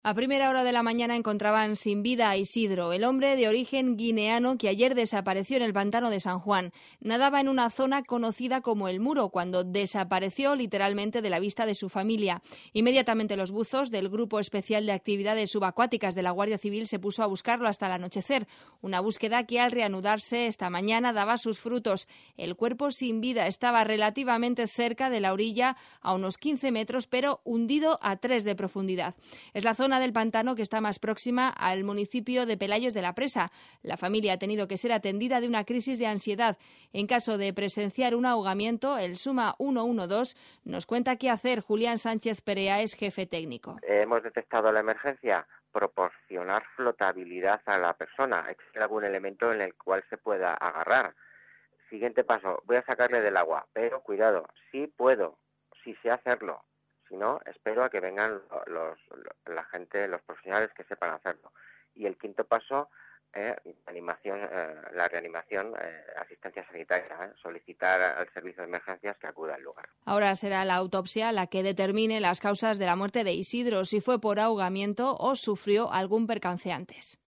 A primera hora de la mañana encontraban sin vida a Isidro, el hombre de origen guineano que ayer desapareció en el pantano de San Juan. Nadaba en una zona conocida como El Muro cuando desapareció literalmente de la vista de su familia. Inmediatamente los buzos del Grupo Especial de Actividades Subacuáticas de la Guardia Civil se puso a buscarlo hasta el anochecer. Una búsqueda que al reanudarse esta mañana daba sus frutos. El cuerpo sin vida estaba relativamente cerca de la orilla, a unos 15 metros, pero hundido a 3 de profundidad. Es la zona del pantano que está más próxima al municipio de Pelayos de la Presa. La familia ha tenido que ser atendida de una crisis de ansiedad. En caso de presenciar un ahogamiento, el Suma 112 nos cuenta qué hacer. Julián Sánchez Perea es jefe técnico. Hemos detectado la emergencia, proporcionar flotabilidad a la persona, existe algún elemento en el cual se pueda agarrar. Siguiente paso, voy a sacarle del agua, pero cuidado, sí puedo, sí sé hacerlo. Si no, espero a que vengan la gente, los profesionales que sepan hacerlo. Y el quinto paso, la reanimación, asistencia sanitaria, solicitar al servicio de emergencias que acuda al lugar. Ahora será la autopsia la que determine las causas de la muerte de Isidro, si fue por ahogamiento o sufrió algún percance antes.